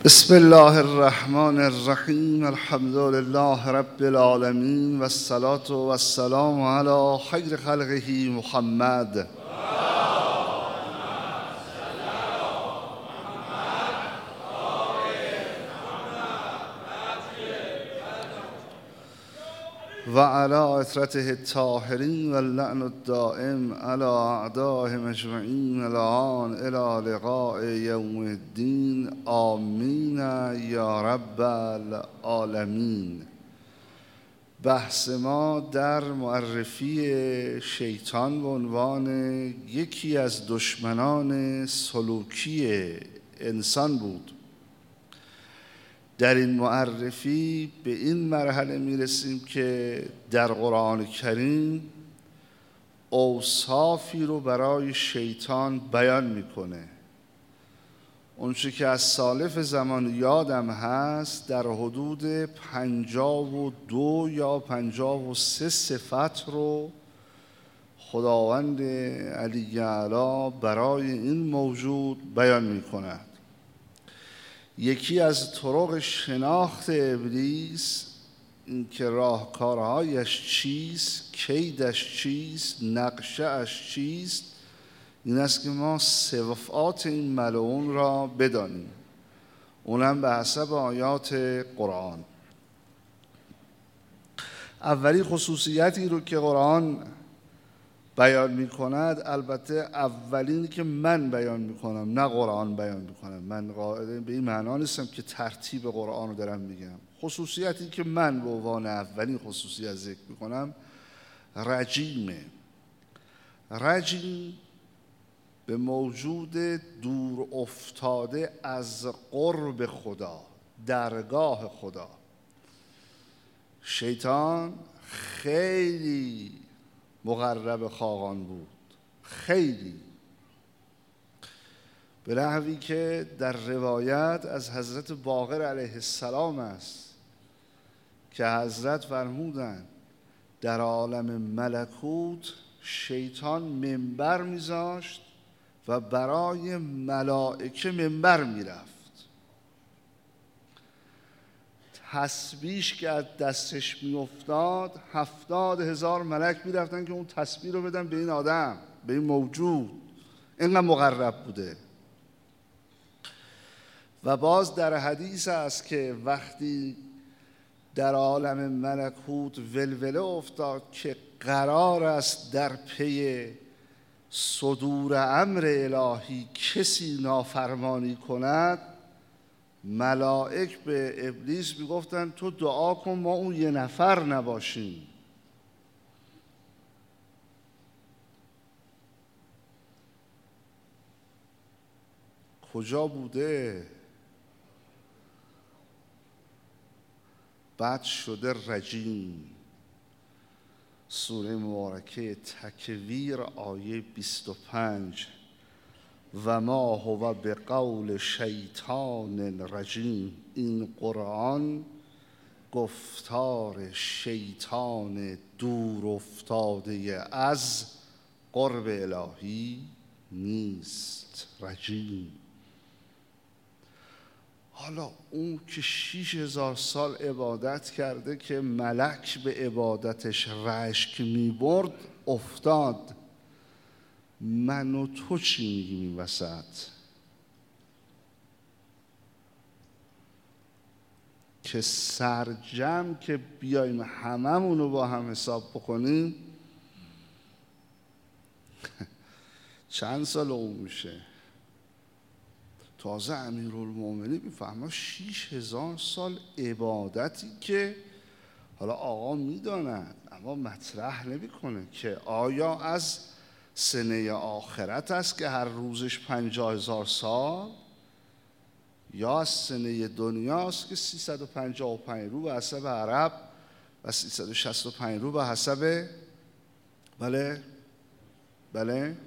بسم الله الرحمن الرحیم. الحمد لله رب العالمین و الصلاة و السلام علی خیر خلقه محمد. و علی اطرته الطاهرین و اللعن الدائم علی اعدائهم اجمعین الان الی لقاء یوم الدین. آمین یا رب العالمین. بحث ما در معرفی شیطان به عنوان یکی از دشمنان سلوکی انسان بود. در این معرفی به این مرحله میرسیم که در قرآن کریم اوصافی رو برای شیطان بیان میکنه. اونچه که از سالف زمان یادم هست در حدود 52 یا 53 صفت رو خداوند علی اعلی برای این موجود بیان میکند. یکی از طرق شناخت ابلیس این که راهکارهایش چیست، کیدش چیست، نقشه‌اش چیست، این است که ما صفات این ملعون را بدانیم، اونم به حسب آیات قرآن. اولی خصوصیتی رو که قرآن بیان می کند، البته اولینی که من بیان می کنم نه قرآن بیان می کنم، من قاعده به این معنا نیستم که ترتیب قرآن رو دارم میگم. خصوصیتی که من به عنوان اولین خصوصیت ذکر می کنم رجیمه. رجیم به موجود دور افتاده از قرب خدا، درگاه خدا. شیطان خیلی مقرب خاقان بود، خیلی، به نحوی که در روایت از حضرت باقر علیه السلام است که حضرت فرمودند در عالم ملکوت شیطان منبر میذاشت و برای ملائکه منبر میرفت. تسبیحش که از دستش میافتاد 70,000 ملک میرفتن که اون تسبیح رو بدن به این آدم، به این موجود. اینقدر مقرب بوده. و باز در حدیث است که وقتی در عالم ملکوت ولوله افتاد که قرار است در پی صدور امر الهی کسی نافرمانی کند، ملائک به ابلیس میگفتن تو دعا کن ما اون یه نفر نباشیم. کجا بوده؟ بعد شده رجیم. سوره مبارکه تکویر آیه 25 و ما هو بقول شیطان رجیم. این قرآن گفتار شیطان دور افتاده از قرب الهی نیست. رجیم. حالا اون که 6,000 سال عبادت کرده که ملک به عبادتش رشک میبرد افتاد. من و تو چی میگیم این وسط؟ که سرجم که بیایم هممونو با هم حساب بکنیم چند سال اون میشه؟ تازه امیرالمومنین میفهمه 6,000 سال عبادتی که حالا آقا میداند اما مطرح نمیکنه که آیا از سنه آخرت است که هر روزش 50,000 سال، یا از سنه دنیاست که 355 رو به حسب عرب و 365 رو به حسب بله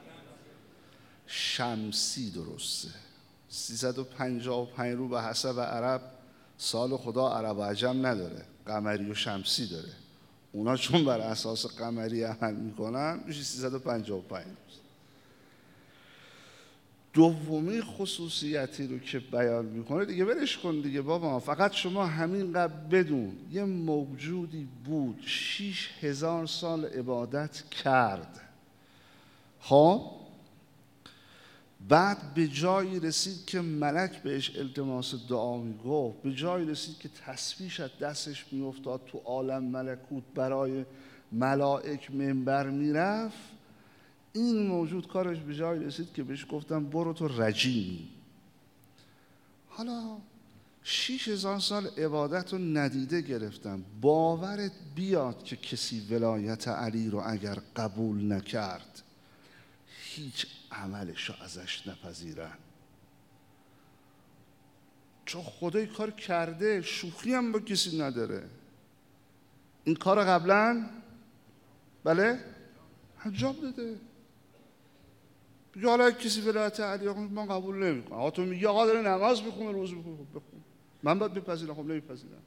شمسی. درسته، 355 رو به حسب عرب. سال خدا عرب و عجم نداره، قمری و شمسی داره. اونا چون بر اساس قمری عمل میکنن میشه 355 روز. دومی خصوصیتی رو که بیان میکنه، دیگه ولش کن دیگه بابا، فقط شما همین قبل بدون یه موجودی بود 6000 سال عبادت کرد، خب بعد به جایی رسید که ملک بهش التماس دعا میگفت، به جایی رسید که تسبیحش از دستش میافتاد، تو عالم ملکوت برای ملائک منبر میرفت. این موجود کارش به جایی رسید که بهش گفتم برو تو رجیمی. حالا 6000 سال عبادت رو ندیده گرفتم، باورت بیاد که کسی ولایت علی رو اگر قبول نکرد هیچ عملش رو ازش نپذیرن، چون خدای کار کرده، شوخی هم با کسی نداره. این کار قبلا بله انجام داده. بگه حالا کسی ولایت علی من قبول نمیکنه، آقا تو میگی آقا داره نماز میخونه روز بخون، من باید بپذیرم؟ خب نمیپذیرم.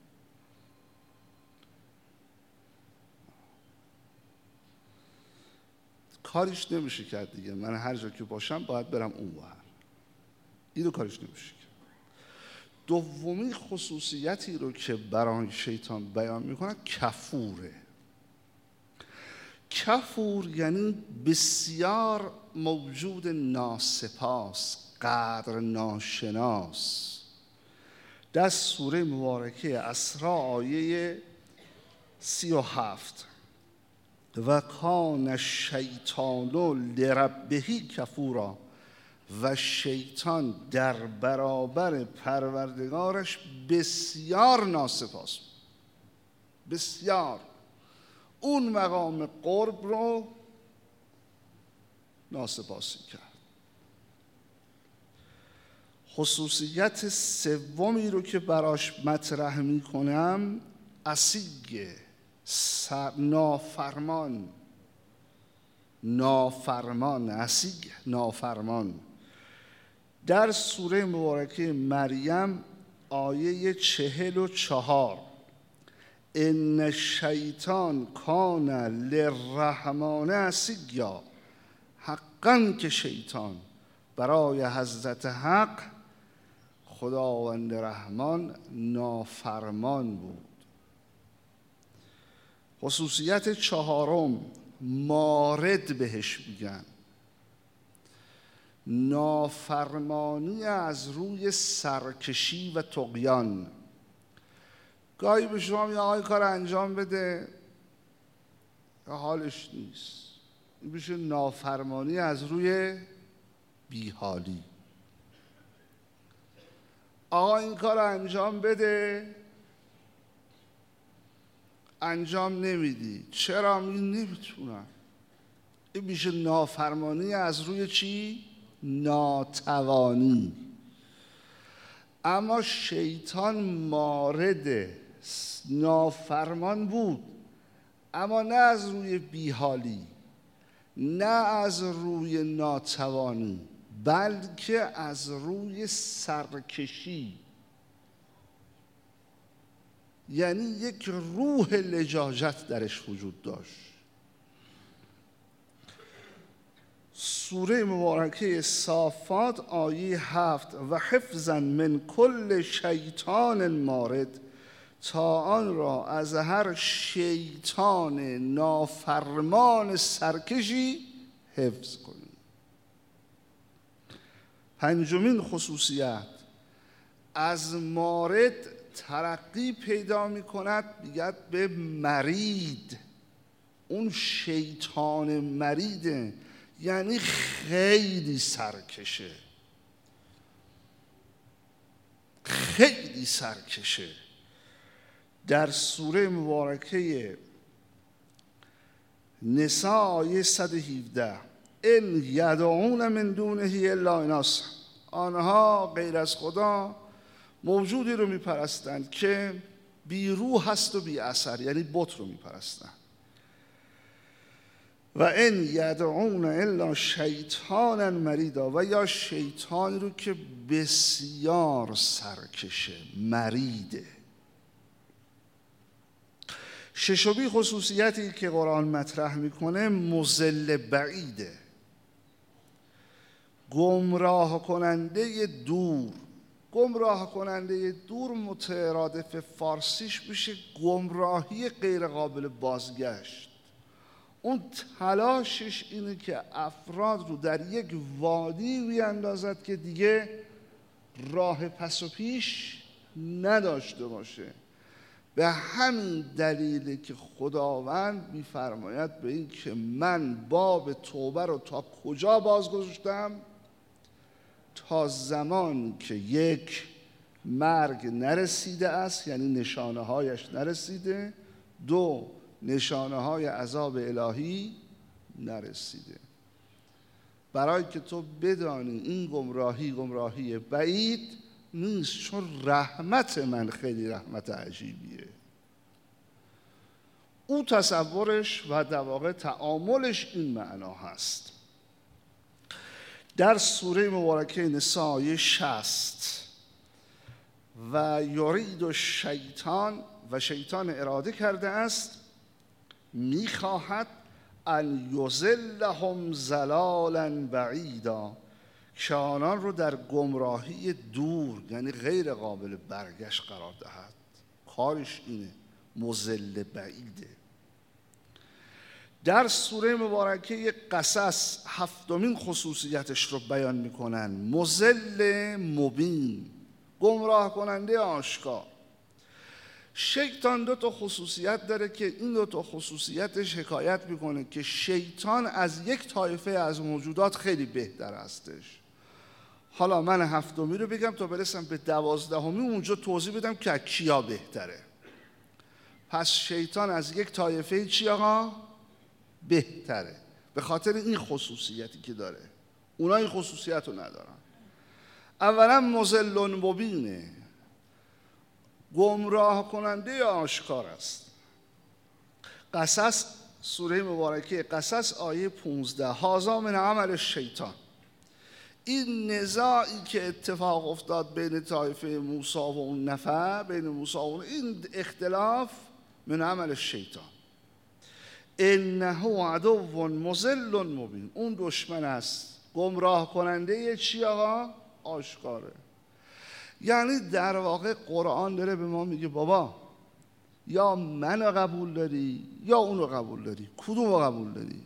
کاریش نمیشه کرد دیگه، من هر جا که باشم باید برم اون ور، اینو کاریش نمیشه کرد. دومی خصوصیتی رو که برای شیطان بیان میکنه کفوره. کفور یعنی بسیار موجود ناسپاس، قدر ناشناس. در سوره مبارکه اسراء آیه 37 و کان الشیطان لربه کفورا، و شیطان در برابر پروردگارش بسیار ناسپاس بود. بسیار اون مقام قرب رو ناسپاسی کرد. خصوصیت سومی رو که براش مطرح میکنم اسیگه، نافرمان، اسیگ نافرمان. در سوره مبارکه مریم آیه 44 ان الشیطان کان للرحمن اسیا، حقا که شیطان برای حضرت حق خداوند رحمان نافرمان بود. خصوصیت چهارم مارد بهش میگن، نافرمانی از روی سرکشی و طغیان. گاهی به شما میگه آقای کار انجام بده، حالش نیست، این بشه نافرمانی از روی بیحالی. آقا این کار انجام بده، انجام نمیدی، چرا؟ میگه نمیتونم. این میشه نافرمانی از روی چی؟ ناتوانی. اما شیطان مارد نافرمان بود، اما نه از روی بیحالی، نه از روی ناتوانی، بلکه از روی سرکشی. یعنی یک روح لجاجت درش وجود داشت. سوره مبارکه صافات آیه 7 و حفظا من کل شیطان مارد، تا آن را از هر شیطان نافرمان سرکشی حفظ کنید. پنجمین خصوصیت، از مارد ترقی پیدا می کند، بیاد به مرید. اون شیطان مریده، یعنی خیلی سرکشه، خیلی سرکشه. در سوره مبارکه نساء آیه 117 ان یدعون من دونه الا اناث، آنها غیر از خدا موجودی رو میپرستند که بی روح هست و بی اثر، یعنی بت رو میپرستند. و ان یدعون الا شیطانا مریدا، و یا شیطانی رو که بسیار سرکشه، مریده. ششمی خصوصیتی که قرآن مطرح میکنه مضل بعیده. گمراه کننده دور. گمراه کننده دور مترادف فارسیش میشه گمراهی غیر قابل بازگشت. اون تلاشش اینه که افراد رو در یک وادی بیاندازد که دیگه راه پس و پیش نداشته باشه. به همین دلیله که خداوند می‌فرماید به این که من باب توبه رو تا کجا بازگذاشتم؟ تا زمانی که یک، مرگ نرسیده است، یعنی نشانه هایش نرسیده. دو، نشانه های عذاب الهی نرسیده. برای که تو بدانی این گمراهی بعید نیست، چون رحمت من خیلی رحمت عجیبیه. او تصورش و در واقع تعاملش این معنا هست. در سوره مبارکه نساء آیه 60 و یرید الشیطان، و شیطان اراده کرده است، میخواهد ان یضلهم ضلالا بعیدا، که آنان رو در گمراهی دور یعنی غیر قابل برگشت قرار دهد. کارش اینه، مضل بعیده. در سوره مبارکه قصص هفتمین خصوصیتش رو بیان میکنن، مضل مبین، گمراه کننده آشکار. شیطان دو تا خصوصیت داره که این دو تا خصوصیتش حکایت میکنه که شیطان از یک طایفه از موجودات خیلی بهتر هستش. حالا من هفتمی رو بگم تا برسم به 12، اونجا توضیح بدم که کیا بهتره. پس شیطان از یک طایفه چی آقا؟ بهتره، به خاطر این خصوصیتی که داره. اونا این خصوصیت رو ندارن. اولا مضل مبینه، گمراه کننده آشکار است. قصص سوره مبارکه قصص آیه 15 هذا من عمل شیطان. این نزاعی که اتفاق افتاد بین طایفه موسی و اون نفر، بین موسی و اون، این اختلاف من عمل شیطان. انه عدو مضل مبین، اون دشمن است گمراه کننده چی آقا؟ آشکاره. یعنی در واقع قرآن داره به ما میگه بابا یا منو قبول داری یا اونو قبول داری، کدومو قبول داری؟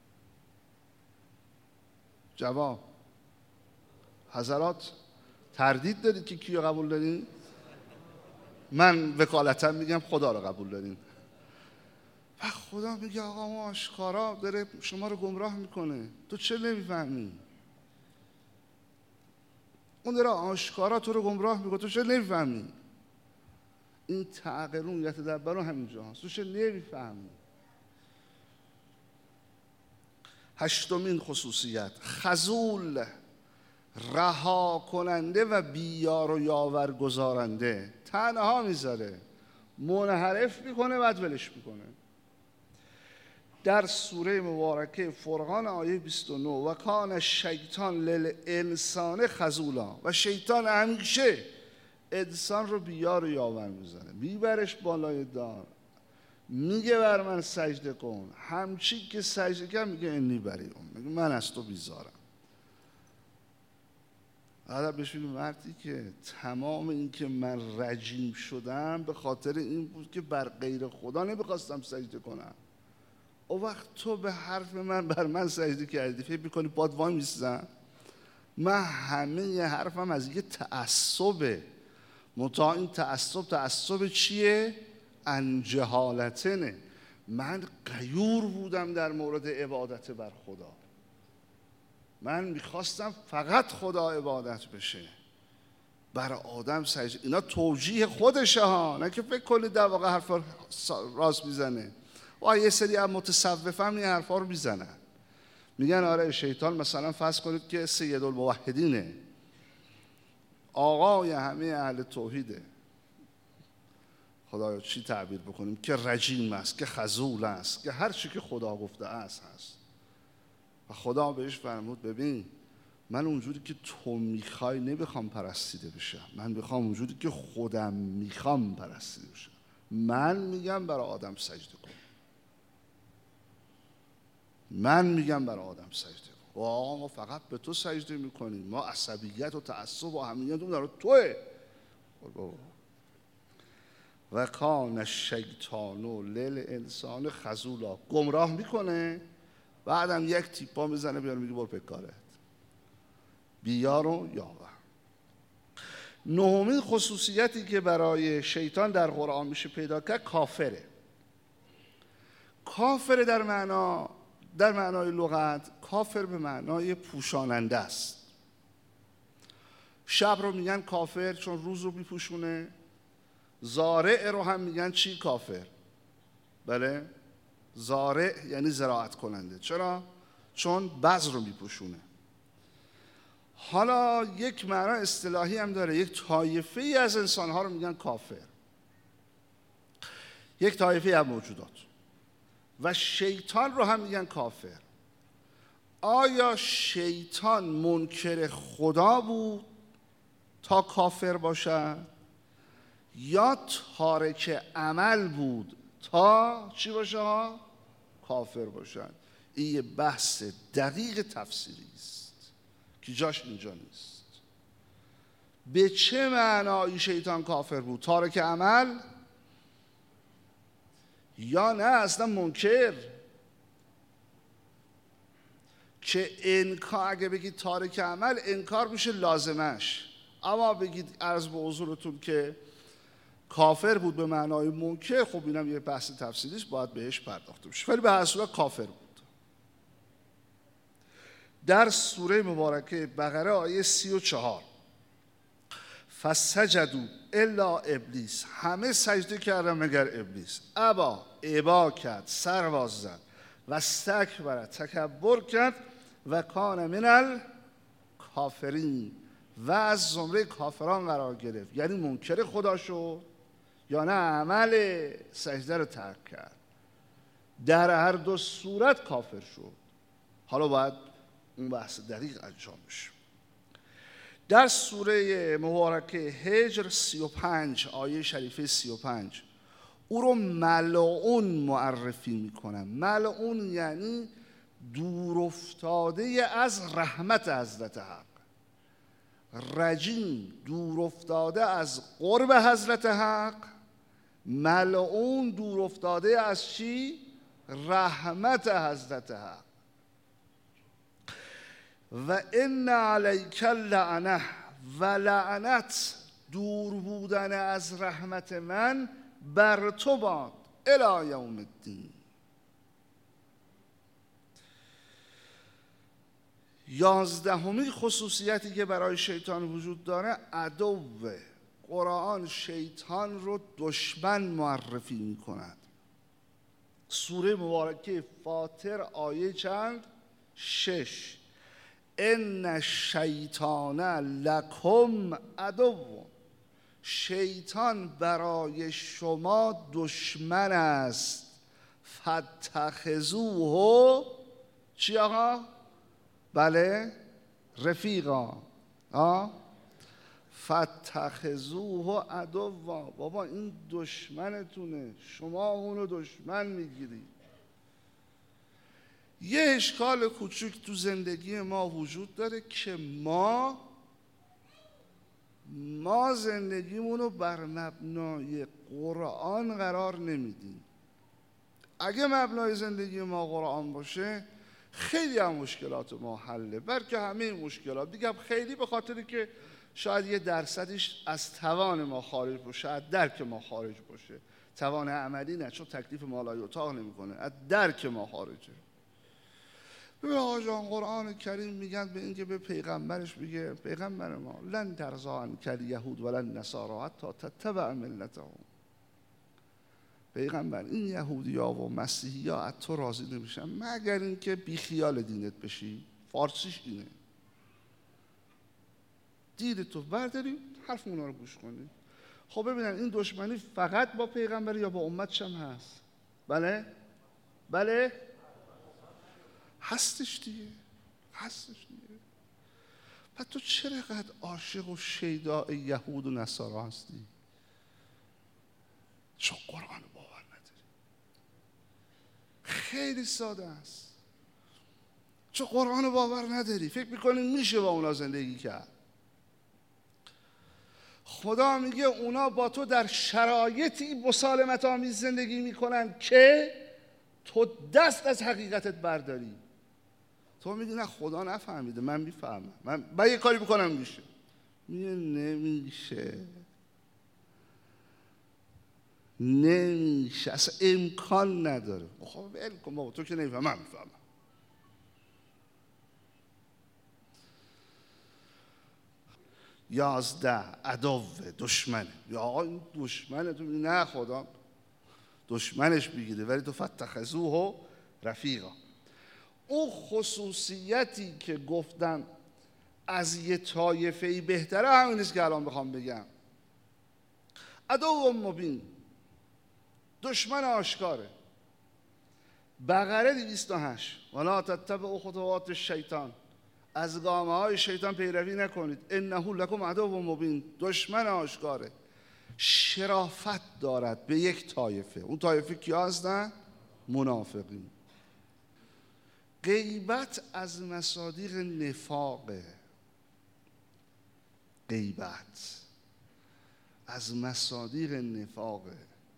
جواب حضرات تردید دارید که کیو قبول دارین؟ من وکالتا میگم خدا رو قبول دارین. و خدا میگه آقا ما آشکارا داره شما رو گمراه میکنه، تو چه نمیفهمی؟ اون داره آشکارا تو رو گمراه میکنه، تو چه نمیفهمی؟ این تعقلون یتدبرون همینجا هست، تو چه نمیفهمی؟ هشتمین خصوصیت خذول، رها کننده و بیار و یاور گذارنده. تنها میذاره، منحرف میکنه بعد ولش میکنه. در سوره مبارکه فرقان آیه 29 و کان الشیطان للانسان خذولا، و شیطان همیشه انسان رو بیار و یاور میذاره، میبرش بالای دار، میگه بر من سجده کن، همچین که سجده کرد میگه انی بریئم، میگه من از تو بیزارم. بعد بهش میگه مردی که تمام این که من رجیم شدم به خاطر این بود که بر غیر خدا نمیخواستم سجده کنم. او وقت تو به حرف من بر من سجده کردی، فکر میکنی باد وای میستم؟ من همه حرفم از یه تعصبه، منتها این تعصب چیه؟ انجهالتنه. من غیور بودم در مورد عبادت بر خدا، من میخواستم فقط خدا عبادت بشه، برای آدم سجده. اینا توجیه خودشه ها، نه که فکر کنید در واقع حرف راست میزنه. و یه سری از متصوفه هم این حرفا رو میزنن، میگن آره شیطان مثلا فرض کنید که سید الموحدینه، آقای همه اهل توحیده، خدایا چی تعبیر بکنیم، که رجیم است، که خذول است، که هر چی که خدا گفته است هست. و خدا بهش فرمود ببین من اونجوری که تو میخوای نمیخوام پرستیده بشم، من میخوام اونجوری که خودم میخوام پرستیده بشم. من میگم برای آدم سجده کن، من میگم برای آدم سجده کن. ما فقط به تو سجده میکنیم، ما عصبیت و تعصب و اهمیت در توه. و کان الشیطان للانسان خذولا، گمراه میکنه، بعدم یک تیپا میزنه بیار میگه برو پکارت، بیار و یاور. نهمین خصوصیتی که برای شیطان در قرآن میشه پیدا کرد کافره. کافر در معنای لغت، کافر به معنای پوشاننده است. شب رو میگن کافر چون روز رو میپوشونه. زارع رو هم میگن چی؟ کافر. بله، زارع یعنی زراعت کننده. چرا؟ چون بذر رو میپوشونه. حالا یک معنی اصطلاحی هم داره، یک طایفه ای از انسانها رو میگن کافر، یک طایفه از موجودات. و شیطان رو هم میگن کافر. آیا شیطان منکر خدا بود تا کافر باشد، یا تارک عمل بود تا چی باشه؟ کافر باشد؟ این یه بحث دقیق تفسیری است که جاش اینجا نیست. به چه معنایی شیطان کافر بود؟ تارک عمل یا نه اصلا منکر؟ که انکار، اگه بگید تارک عمل انکار میشه لازمش، اما بگید عرض به حضورتون که کافر بود به معنای منکر، خب اینم یه بحث تفصیلی است، باید بهش پرداخته بشه. ولی به هر صورت کافر بود. در سوره مبارکه بقره آیه 34 فسجدوا الا ابلیس، همه سجده کردن مگر ابلیس، ابا کرد، سر باز زد، و استکبر، تکبر کرد، و کان من الکافرین، و از زمره کافران قرار گرفت. یعنی منکر خدا شد یا نه عمل سجده رو ترک کرد؟ در هر دو صورت کافر شد. حالا باید اون بحث دقیق انجام بشه. در سوره مبارکه هجر 35 آیه شریفه 35 او رو ملعون معرفی میکنن. ملعون یعنی دور افتاده از رحمت حضرت حق، رجیم دور افتاده از قرب حضرت حق، ملعون دور افتاده از چی؟ رحمت حضرت حق. و ان علیک اللعنه، و لعنت دور بودن از رحمت من بر تو باد الی یوم الدین. 11مین خصوصیتی که برای شیطان وجود داره عدو. قرآن شیطان رو دشمن معرفی می کند. سوره مبارکه فاطر آیه چند؟ 6 ان الشیطان لکم عدو، شیطان برای شما دشمن است. فاتخذوه چی آقا؟ بله، رفیقا. فاتخذوه عدوا، بابا این دشمنتونه، شما اونو دشمن میگیری. یه اشکال کوچک تو زندگی ما وجود داره که ما زندگیمونو بر مبنای قرآن قرار نمیدیم. اگه مبنای زندگی ما قرآن باشه خیلی هم مشکلات ما حله، بلکه همه مشکلات. دیگه خیلی به خاطری که شاید یه درصدش از توان ما خارج باشه، از درک ما خارج باشه. توان عملی نه، چون تکلیف ما لا یطاق نمیکنه، از درک ما خارجه. ببین آقا جان، قرآن کریم میگن به اینکه به پیغمبرش میگه پیغمبر ما لن ترضی عنک الیهود ولن نصارا حتی تتبع ملتهم. پیغمبر این یهودی‌ها و مسیحی‌ها از تو راضی نمیشن مگر اینکه بیخیال دینت بشی. فارسیش اینه، دین تو برداری، حرف اونا رو گوش کنی. خب ببینن این دشمنی فقط با پیغمبر یا با امتش هم هست؟ بله هستش دیگه، هستش دیگه. پس تو چرا قد عاشق و شیداء یهود و نصارا هستی؟ چون قرآن باور نداری. خیلی ساده است. چون قرآن باور نداری، فکر میکنی میشه با اونا زندگی کرد. خدا میگه اونا با تو در شرایطی مسالمت آمیز زندگی میکنن که تو دست از حقیقتت برداری. تو میگی نه خدا نفهمیده، من میفهمم، من یه کاری بکنم میشه. میگه نمیشه، اصلا امکان نداره. خب ول کن بابا، تو که نمیفهم، من میفهمم. یازده، عدو، دشمن. یا آقا این دشمنه، تو میگی نه خدا دشمنش بگیره، ولی تو فتخذوه رفیقا. اون خصوصیتی که گفتم از یه طایفه‌ای بهتره همین نیست که الان بخوام بگم. عدو مبین، دشمن آشکاره. بقره 208 ولا تتبعوا خطوات الشیطان، از گامه های شیطان پیروی نکنید. انه لکم عدو مبین، دشمن آشکاره. شرافت دارد به یک طایفه. اون طایفه کیا هستن؟ منافقین. غیبت از مصادیق نفاقه. غیبت از مصادیق نفاقه.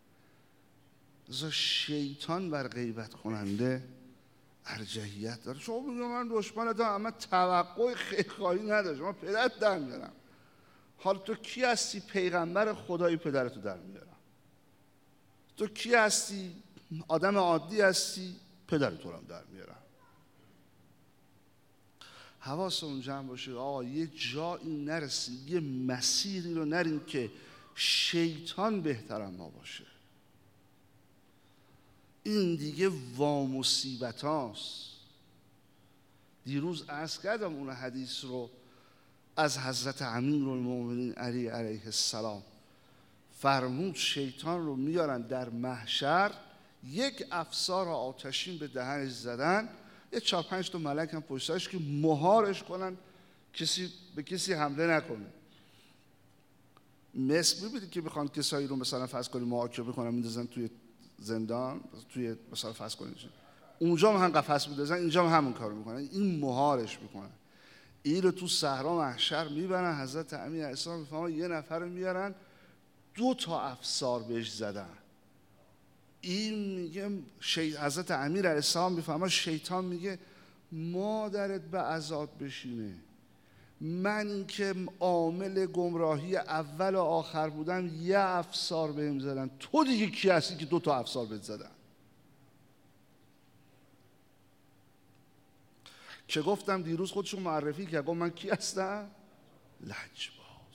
شیطان بر غیبت کننده ارجحیت داره. شما میگم من دشمنتم، اما توقع خیرخواهی نداره، من پدرت در میارم. حالا تو کی هستی پیغمبر خدای پدرتو در میارم؟ تو کی هستی آدم عادی هستی پدرتو هم در میارم. حواسمون جمع باشه آقا یه جایی نرسیم، یه مسیری رو نریم که شیطان بهتر ما باشه. این دیگه وامصیبت هاست. دیروز عرض کردم اون حدیث رو از حضرت امیرالمومنین علی علیه السلام. فرمود شیطان رو میارن در محشر، یک افسار آتشین به دهنش زدن، یه 4-5 تا ملک هم پشتش که مهارش کنن کسی به کسی حمله نکنه. مثل میبینید که میخوان کسایی رو مثلا فرض کنید محاکمه کنن میندازن توی زندان، توی مثلا فرض کنید اونجا هم قفس میندازن، اینجا هم همون کارو میکنن. این مهارش میکنن. این رو تو صحرا محشر میبرن. حضرت امیر علیه السلام میفهمن یه نفر رو میارن 2 تا افسار بهش زدن. این میگه حضرت امیر علیه السلام میفهمن شیطان میگه مادرت به عذاب بشینه، من که عامل گمراهی اول و آخر بودم یه افسار بهم زدن، تو دیگه کی هستی که 2 تا افسار بهت زدن؟ که گفتم دیروز خودشون معرفی کرد، گفت من کی هستم؟ لجباز.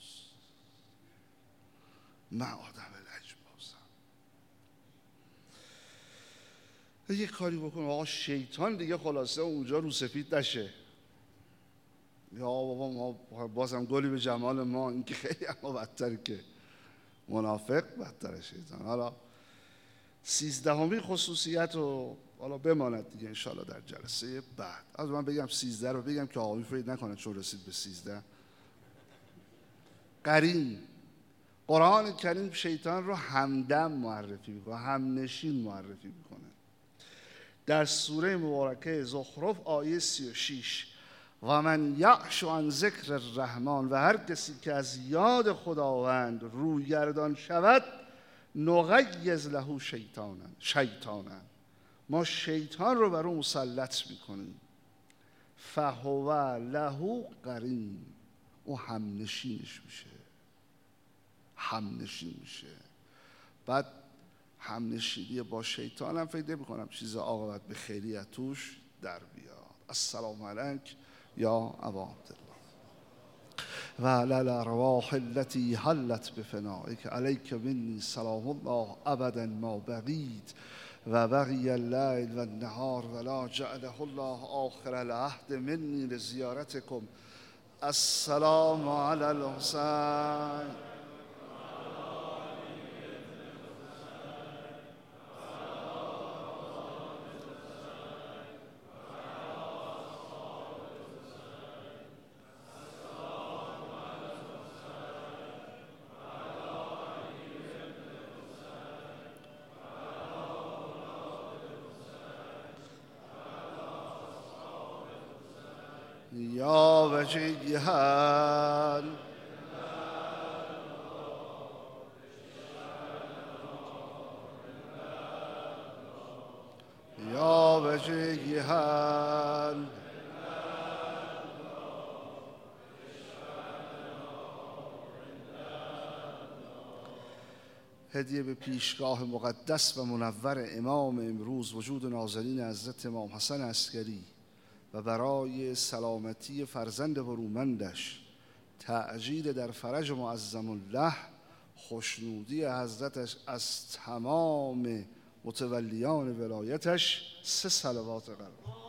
من آدم لجبازم. یه کاری بکن آقا شیطان دیگه خلاصه اونجا رو سفید نشه. یا بابا ما بازم گلی به جمال ما، این که خیلی اما بدتره که منافق بدتره شیطان. حالا 13مین خصوصیت رو حالا بماند دیگه انشالله در جلسه بعد. از من بگم 13 رو بگم که آقایی فرید نکنه چون رسید به 13. قرین. قرآن کریم شیطان رو همدم معرفی میکنه، همنشین معرفی میکنه. در سوره مبارکه زخرف آیه 36 و من یعش عن ذکر الرحمن، و هر کسی که از یاد خداوند رویگردان شود نغیظ له شیطانا، ما شیطان رو بر اون مسلط میکنیم. فهو له قرین، او همنشینش میشه. بعد همنشینی با شیطان هم فکر نمی‌کنم چیز عاقبت به خیریت توش در بیاد. السلام علیک یا ابا عبدالله و علی الارواح التي حلت بفنائک، علیک منی سلام الله ابدا ما بقیت و بقی اللیل و النهار ولا جعله الله آخر العهد منی لزیارتکم. السلام علی الحسین. وجيها يا وجيها هدیه به پیشگاه مقدس و منور امام امروز وجود نازنین حضرت امام حسن عسکری و برای سلامتی فرزند برومندش، تأجیل در فرج معظم الله، خوشنودی حضرتش از تمام متولیان ولایتش، 3 صلوات قرار.